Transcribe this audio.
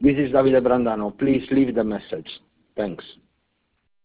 This is Davide Brandano. Please leave the message. Thanks.